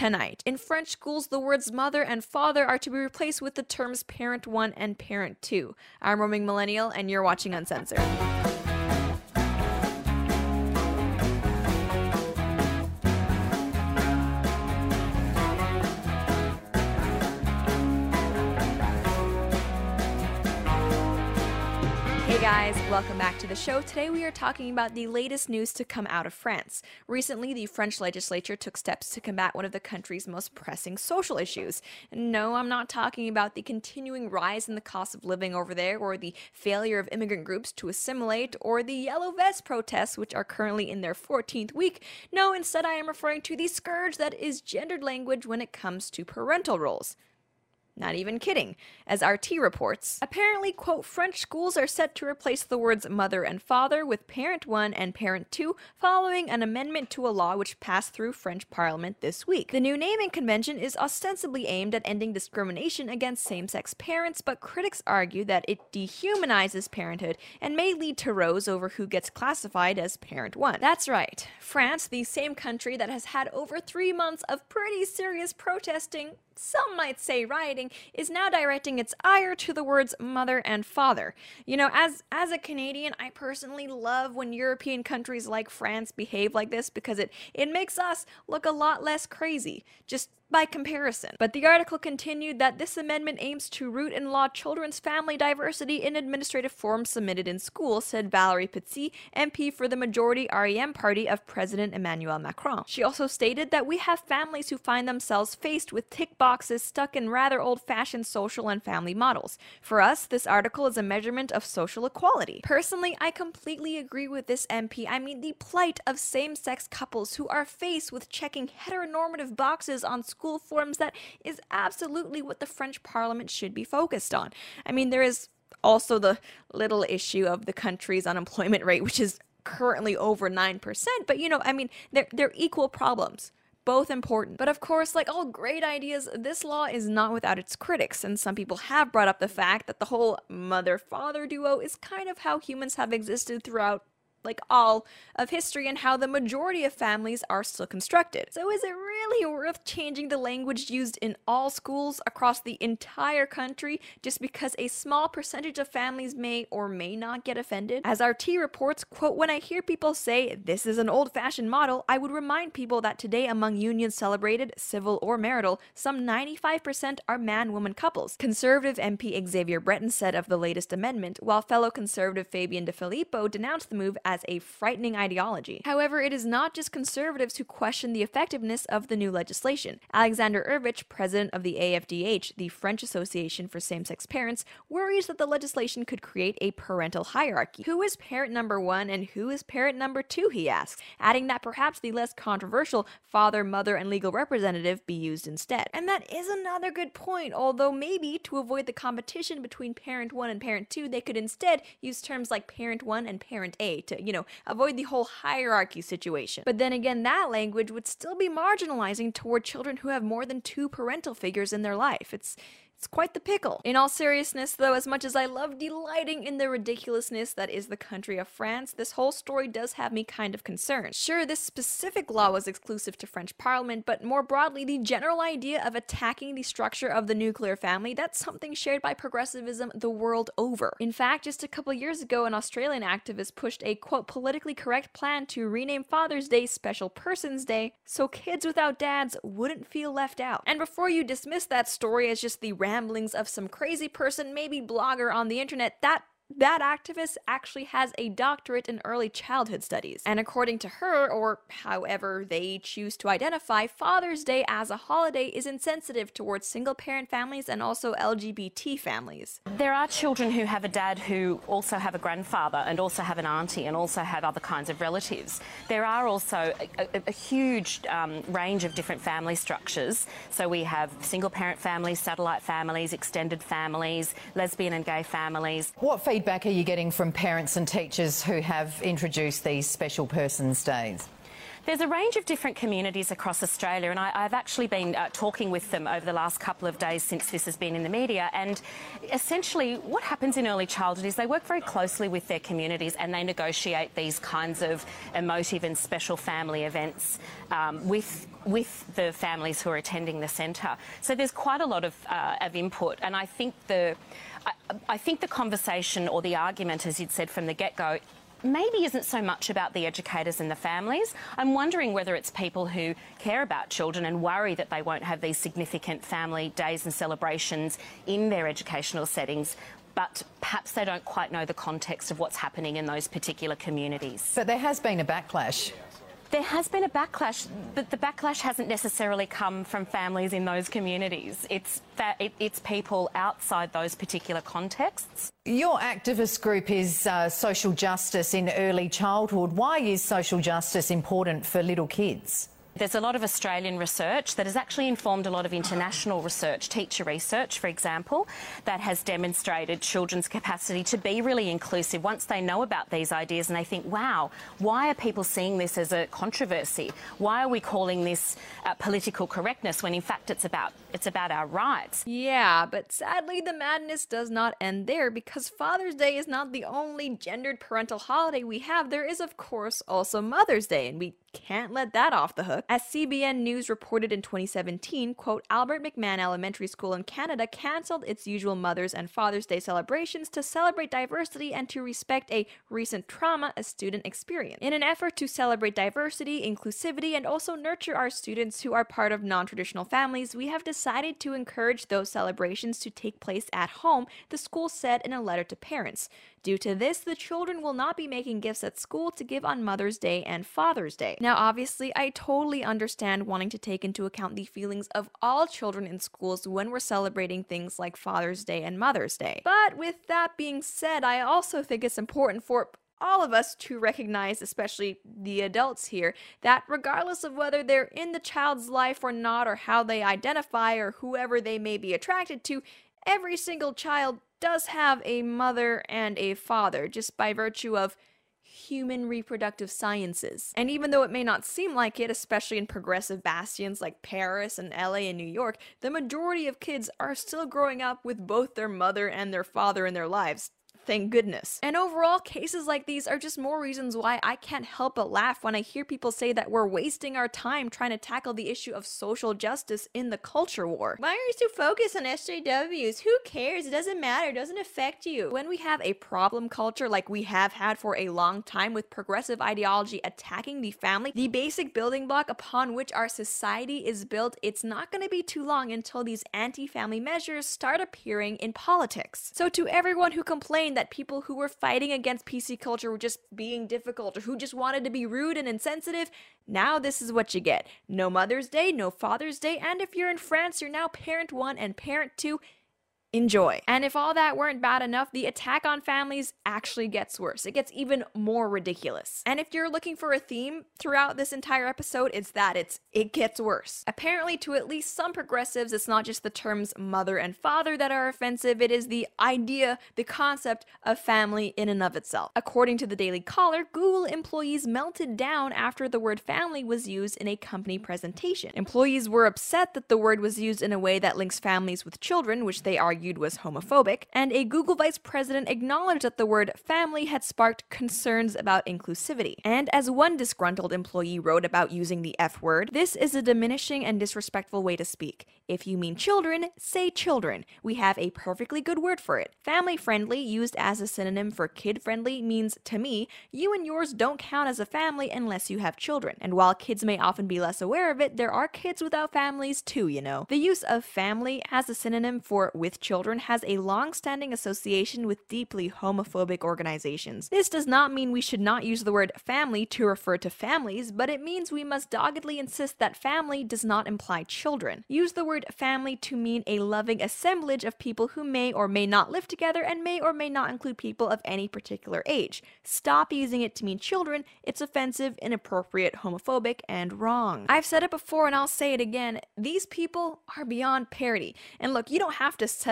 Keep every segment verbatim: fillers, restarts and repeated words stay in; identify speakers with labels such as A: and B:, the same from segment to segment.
A: tonight. In French schools, the words mother and father are to be replaced with the terms parent one and parent two. I'm Roaming Millennial, and you're watching Uncensored. Hey guys, welcome back to the show. Today we are talking about the latest news to come out of France. Recently, the French legislature took steps to combat one of the country's most pressing social issues. No, I'm not talking about the continuing rise in the cost of living over there, or the failure of immigrant groups to assimilate, or the Yellow Vest protests, which are currently in their fourteenth week. No, instead I am referring to the scourge that is gendered language when it comes to parental roles. Not even kidding. As R T reports, apparently, quote, French schools are set to replace the words mother and father with parent one and parent two following an amendment to a law which passed through French parliament this week. The new naming convention is ostensibly aimed at ending discrimination against same-sex parents, but critics argue that it dehumanizes parenthood and may lead to rows over who gets classified as parent one. That's right. France, the same country that has had over three months of pretty serious protesting, some might say rioting, is now directing its ire to the words mother and father. You know, as as a Canadian, I personally love when European countries like France behave like this because it, it makes us look a lot less crazy, just by comparison. But the article continued that this amendment aims to root in law children's family diversity in administrative forms submitted in school, said Valérie Pétillo, M P for the majority R E M party of President Emmanuel Macron. She also stated that we have families who find themselves faced with tick boxes stuck in rather old-fashioned social and family models. For us, this article is a measurement of social equality. Personally, I completely agree with this M P. I mean, the plight of same-sex couples who are faced with checking heteronormative boxes on school School forms, that is absolutely what the French parliament should be focused on. I mean, there is also the little issue of the country's unemployment rate, which is currently over nine percent, but you know, I mean, they're, they're equal problems. Both important. But of course, like all great ideas, this law is not without its critics, and some people have brought up the fact that the whole mother-father duo is kind of how humans have existed throughout like all of history and how the majority of families are still constructed. So is it really worth changing the language used in all schools across the entire country just because a small percentage of families may or may not get offended? As R T reports, quote, when I hear people say this is an old-fashioned model, I would remind people that today among unions celebrated, civil or marital, some ninety-five percent are man-woman couples. Conservative M P Xavier Breton said of the latest amendment, while fellow conservative Fabien De Filippo denounced the move as a frightening ideology. However, it is not just conservatives who question the effectiveness of the new legislation. Alexander Ervich, president of the A F D H, the French Association for Same-Sex Parents, worries that the legislation could create a parental hierarchy. Who is parent number one and who is parent number two, he asks, adding that perhaps the less controversial father, mother, and legal representative be used instead. And that is another good point, although maybe to avoid the competition between parent one and parent two, they could instead use terms like parent one and parent A to, you know, avoid the whole hierarchy situation. But then again, that language would still be marginalizing toward children who have more than two parental figures in their life. It's It's quite the pickle. In all seriousness, though, as much as I love delighting in the ridiculousness that is the country of France, this whole story does have me kind of concerned. Sure, this specific law was exclusive to French Parliament, but more broadly, the general idea of attacking the structure of the nuclear family, that's something shared by progressivism the world over. In fact, just a couple years ago, an Australian activist pushed a, quote, politically correct plan to rename Father's Day Special Persons Day so kids without dads wouldn't feel left out. And before you dismiss that story as just the ramblings of some crazy person, maybe blogger on the internet, that That activist actually has a doctorate in early childhood studies. And according to her, or however they choose to identify, Father's Day as a holiday is insensitive towards single-parent families and also L G B T families.
B: There are children who have a dad who also have a grandfather and also have an auntie and also have other kinds of relatives. There are also a, a, a huge um, range of different family structures. So we have single-parent families, satellite families, extended families, lesbian and gay families.
C: What feedback are you getting from parents and teachers who have introduced these special persons days?
B: There's a range of different communities across Australia, and I, I've actually been uh, talking with them over the last couple of days since this has been in the media. And essentially what happens in early childhood is they work very closely with their communities and they negotiate these kinds of emotive and special family events um, with with the families who are attending the centre. So there's quite a lot of, uh, of input, and I think the I, I think the conversation or the argument, as you'd said from the get-go, maybe isn't so much about the educators and the families. I'm wondering whether it's people who care about children and worry that they won't have these significant family days and celebrations in their educational settings, but perhaps they don't quite know the context of what's happening in those particular communities.
C: But there has been a backlash.
B: There has been a backlash, but the backlash hasn't necessarily come from families in those communities. It's that it, it's people outside those particular contexts.
C: Your activist group is uh, social justice in early childhood. Why is social justice important for little kids?
B: There's a lot of Australian research that has actually informed a lot of international research, teacher research, for example, that has demonstrated children's capacity to be really inclusive once they know about these ideas and they think, wow, why are people seeing this as a controversy? Why are we calling this uh, political correctness when in fact it's about it's about our rights?
A: Yeah, but sadly the madness does not end there, because Father's Day is not the only gendered parental holiday we have. There is, of course, also Mother's Day, and we can't let that off the hook. As C B N News reported in twenty seventeen, quote, Albert McMahon Elementary School in Canada cancelled its usual Mother's and Father's Day celebrations to celebrate diversity and to respect a recent trauma a student experienced. In an effort to celebrate diversity, inclusivity, and also nurture our students who are part of non-traditional families, we have decided to encourage those celebrations to take place at home, the school said in a letter to parents. Due to this, the children will not be making gifts at school to give on Mother's Day and Father's Day. Now, obviously, I totally understand wanting to take into account the feelings of all children in schools when we're celebrating things like Father's Day and Mother's Day. But with that being said, I also think it's important for all of us to recognize, especially the adults here, that regardless of whether they're in the child's life or not, or how they identify, or whoever they may be attracted to, every single child does have a mother and a father, just by virtue of human reproductive sciences. And even though it may not seem like it, especially in progressive bastions like Paris and L A and New York, the majority of kids are still growing up with both their mother and their father in their lives. Thank goodness. And overall, cases like these are just more reasons why I can't help but laugh when I hear people say that we're wasting our time trying to tackle the issue of social justice in the culture war. Why are you so focused on S J Ws? Who cares? It doesn't matter. It doesn't affect you. When we have a problem culture like we have had for a long time, with progressive ideology attacking the family, the basic building block upon which our society is built, it's not going to be too long until these anti-family measures start appearing in politics. So to everyone who complained that people who were fighting against P C culture were just being difficult, or who just wanted to be rude and insensitive, now this is what you get. No Mother's Day, no Father's Day, and if you're in France, you're now parent one and parent two. Enjoy. And if all that weren't bad enough, the attack on families actually gets worse. It gets even more ridiculous. And if you're looking for a theme throughout this entire episode, it's that it's it gets worse. Apparently, to at least some progressives, it's not just the terms mother and father that are offensive, it is the idea, the concept of family in and of itself. According to the Daily Caller, Google employees melted down after the word family was used in a company presentation. Employees were upset that the word was used in a way that links families with children, which they argued was homophobic, and a Google vice president acknowledged that the word family had sparked concerns about inclusivity. And as one disgruntled employee wrote about using the F word, this is a diminishing and disrespectful way to speak. If you mean children, say children. We have a perfectly good word for it. Family-friendly, used as a synonym for kid-friendly, means, to me, you and yours don't count as a family unless you have children. And while kids may often be less aware of it, there are kids without families too, you know. The use of family as a synonym for with children Children has a long-standing association with deeply homophobic organizations. This does not mean we should not use the word family to refer to families, but it means we must doggedly insist that family does not imply children. Use the word family to mean a loving assemblage of people who may or may not live together and may or may not include people of any particular age. Stop using it to mean children. It's offensive, inappropriate, homophobic, and wrong. I've said it before and I'll say it again. These people are beyond parody. And look, you don't have to settle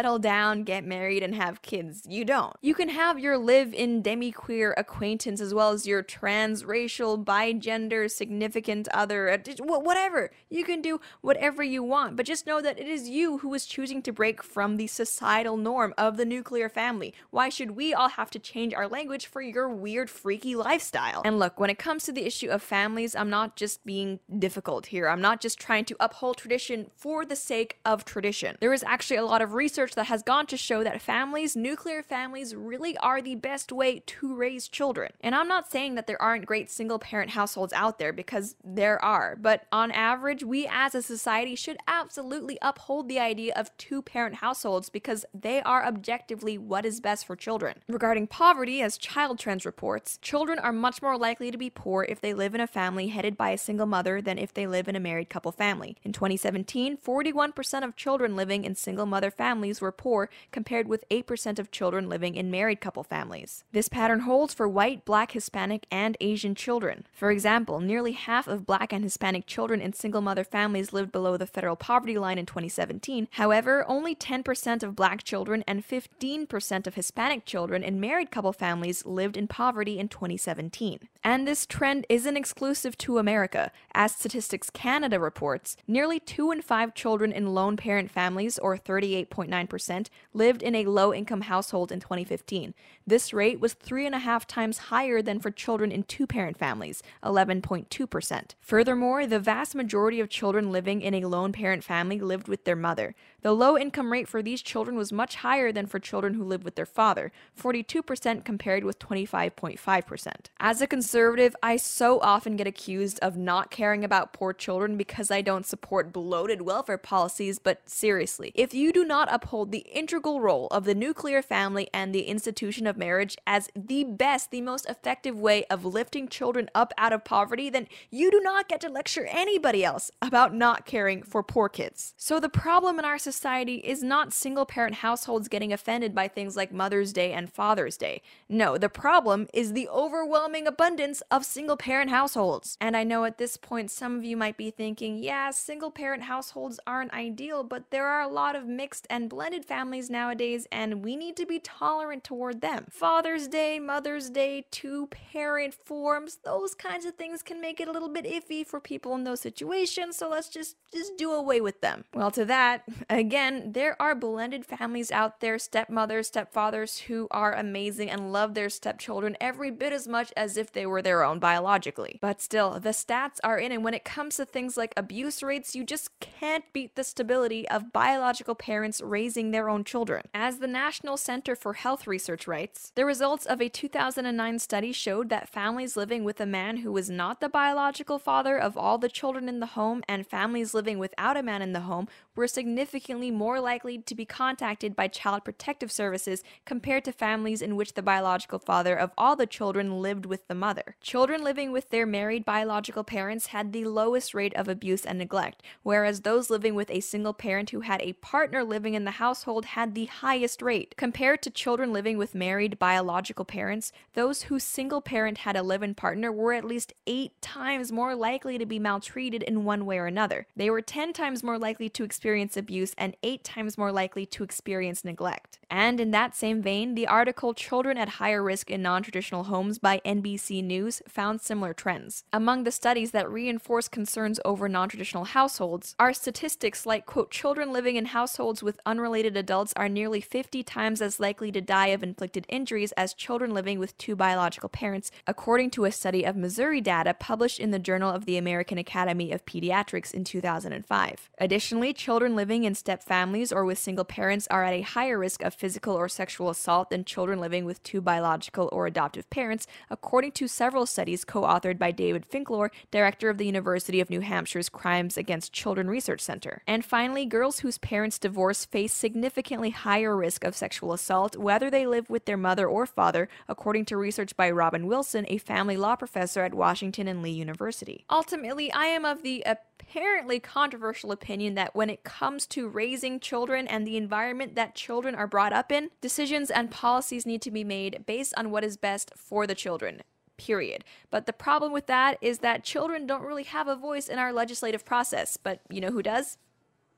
A: settle down, get married, and have kids. You don't. You can have your live-in demi-queer acquaintance as well as your transracial, bigender, significant other, whatever. You can do whatever you want, but just know that it is you who is choosing to break from the societal norm of the nuclear family. Why should we all have to change our language for your weird, freaky lifestyle? And look, when it comes to the issue of families, I'm not just being difficult here. I'm not just trying to uphold tradition for the sake of tradition. There is actually a lot of research that has gone to show that families, nuclear families, really are the best way to raise children. And I'm not saying that there aren't great single-parent households out there, because there are, but on average, we as a society should absolutely uphold the idea of two-parent households because they are objectively what is best for children. Regarding poverty, as Child Trends reports, children are much more likely to be poor if they live in a family headed by a single mother than if they live in a married couple family. In twenty seventeen, forty-one percent of children living in single mother families were poor, compared with eight percent of children living in married couple families. This pattern holds for white, black, Hispanic, and Asian children. For example, nearly half of black and Hispanic children in single mother families lived below the federal poverty line in twenty seventeen. However, only ten percent of black children and fifteen percent of Hispanic children in married couple families lived in poverty in twenty seventeen. And this trend isn't exclusive to America. As Statistics Canada reports, nearly two in five children in lone parent families, or thirty-eight point nine percent, lived in a low-income household in twenty fifteen. This rate was three and a half times higher than for children in two-parent families, eleven point two percent. Furthermore, the vast majority of children living in a lone parent family lived with their mother. The low-income rate for these children was much higher than for children who lived with their father, forty-two percent compared with twenty-five point five percent. As a conservative, I so often get accused of not caring about poor children because I don't support bloated welfare policies, but seriously, if you do not uphold the integral role of the nuclear family and the institution of marriage as the best, the most effective way of lifting children up out of poverty, then you do not get to lecture anybody else about not caring for poor kids. So the problem in our society is not single-parent households getting offended by things like Mother's Day and Father's Day. No, the problem is the overwhelming abundance of single-parent households. And I know at this point some of you might be thinking, yeah, single-parent households aren't ideal, but there are a lot of mixed and blended families nowadays, and we need to be tolerant toward them. Father's Day, Mother's Day, two-parent forms, those kinds of things can make it a little bit iffy for people in those situations, so let's just, just do away with them. Well, to that, again, there are blended families out there, stepmothers, stepfathers, who are amazing and love their stepchildren every bit as much as if they were their own biologically. But still, the stats are in, and when it comes to things like abuse rates, you just can't beat the stability of biological parents raising their own children. As the National Center for Health Research writes, the results of a two thousand nine study showed that families living with a man who was not the biological father of all the children in the home and families living without a man in the home were significantly more likely to be contacted by Child Protective Services compared to families in which the biological father of all the children lived with the mother. Children living with their married biological parents had the lowest rate of abuse and neglect, whereas those living with a single parent who had a partner living in the household had the highest rate. Compared to children living with married biological parents, those whose single parent had a live-in partner were at least eight times more likely to be maltreated in one way or another. They were ten times more likely to experience abuse and eight times more likely to experience neglect. And in that same vein, the article Children at Higher Risk in Non-Traditional Homes by N B C News found similar trends. Among the studies that reinforce concerns over non-traditional households are statistics like, quote, children living in households with unrelated adults are nearly fifty times as likely to die of inflicted injuries as children living with two biological parents, according to a study of Missouri data published in the Journal of the American Academy of Pediatrics in two thousand five. Additionally, children living in step families or with single parents are at a higher risk of physical or sexual assault than children living with two biological or adoptive parents, according to several studies co-authored by David Finklor, director of the University of New Hampshire's Crimes Against Children Research Center. And finally, girls whose parents divorce face significantly higher risk of sexual assault, whether they live with their mother or father, according to research by Robin Wilson, a family law professor at Washington and Lee University. Ultimately, I am of the apparently controversial opinion that when it comes to raising children and the environment that children are brought up in, decisions and policies need to be made based on what is best for the children. Period. But the problem with that is that children don't really have a voice in our legislative process. But you know who does?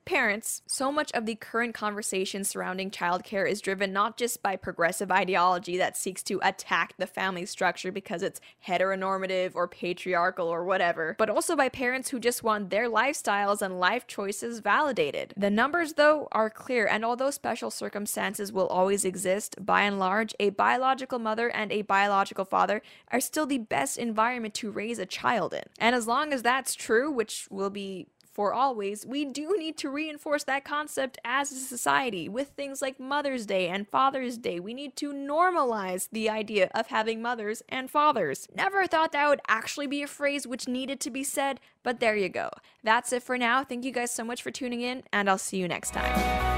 A: Parents, so much of the current conversation surrounding childcare is driven not just by progressive ideology that seeks to attack the family structure because it's heteronormative or patriarchal or whatever, but also by parents who just want their lifestyles and life choices validated. The numbers, though, are clear, and although special circumstances will always exist, by and large, a biological mother and a biological father are still the best environment to raise a child in. And as long as that's true, which will be for always, we do need to reinforce that concept as a society with things like Mother's Day and Father's Day. We need to normalize the idea of having mothers and fathers. Never thought that would actually be a phrase which needed to be said, but there you go. That's it for now. Thank you guys so much for tuning in, and I'll see you next time.